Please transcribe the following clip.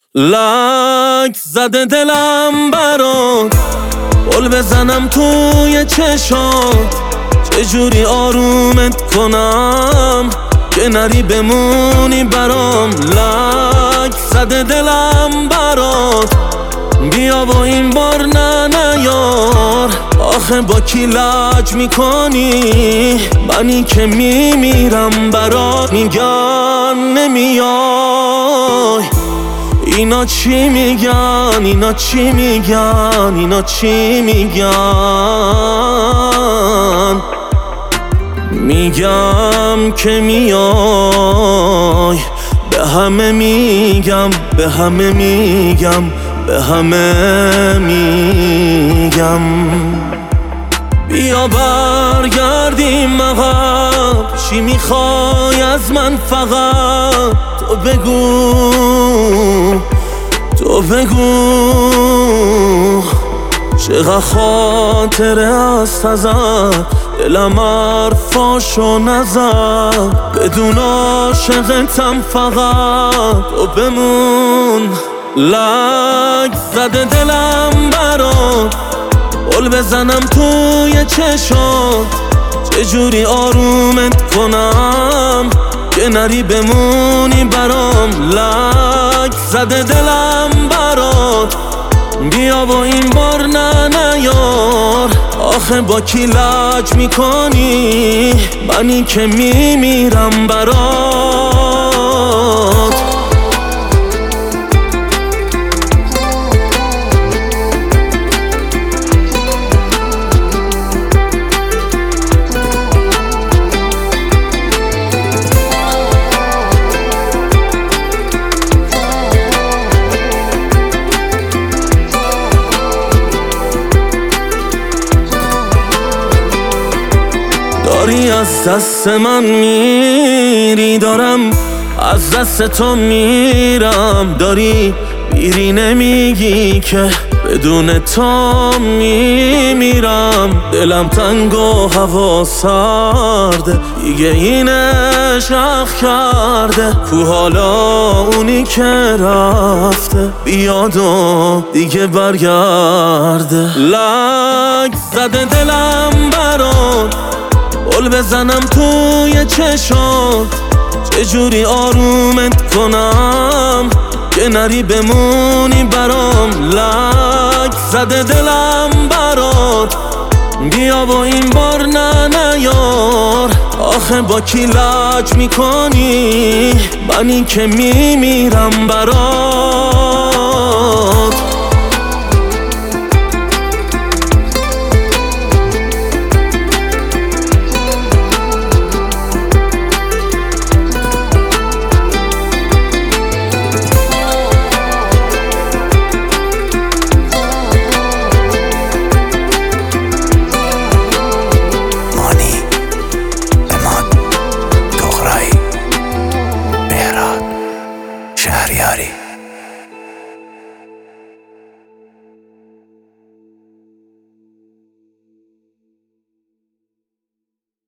لک زده دلم برات، گل بزنم توی چشات، چجوری آرومت کنم که نری بمونی برام. لک زده دلم برات، بیا و این بار نه نیار. آخه با کی لج میکنی؟ منی که میمیرم برات. میگن نمیای، اینا چی میگن؟ اینا چی میگن؟ اینا چی میگن؟ میگم که میای، به همه میگم، به همه میگم، به همه میگم. بیا برگردیم عقب، چی میخوای از من؟ فقط تو بگو، تو بگو. چقدر خاطره است ازت، دلم حرفاشو نزد. بدون عاشقتم فقط تو بمون. لک زده دلم برات، گل بزنم توی چشات، چجوری آرومت کنم که نری بمونی برام. لک زده دلم برات، بیا و این بار نه نیار. آخه با کی لج میکنی؟ منی که میمیرم برات. داری از دست من میری، دارم از دست تو میرم. داری میری نمیگی که بدون تو میمیرم. دلم تنگ و هوا سرده، دیگه این عشق کرده. کو حالا اونی که رفته، بیاد و دیگه برگرده. لک زده دلم برات، گل بزنم توی چشات، چجوری آرومت کنم که نری بمونی برام. لک زده دلم برات، بیا و این بار نه نیار. آخه با کی لج میکنی؟ منی که میمیرم برات. شهریاری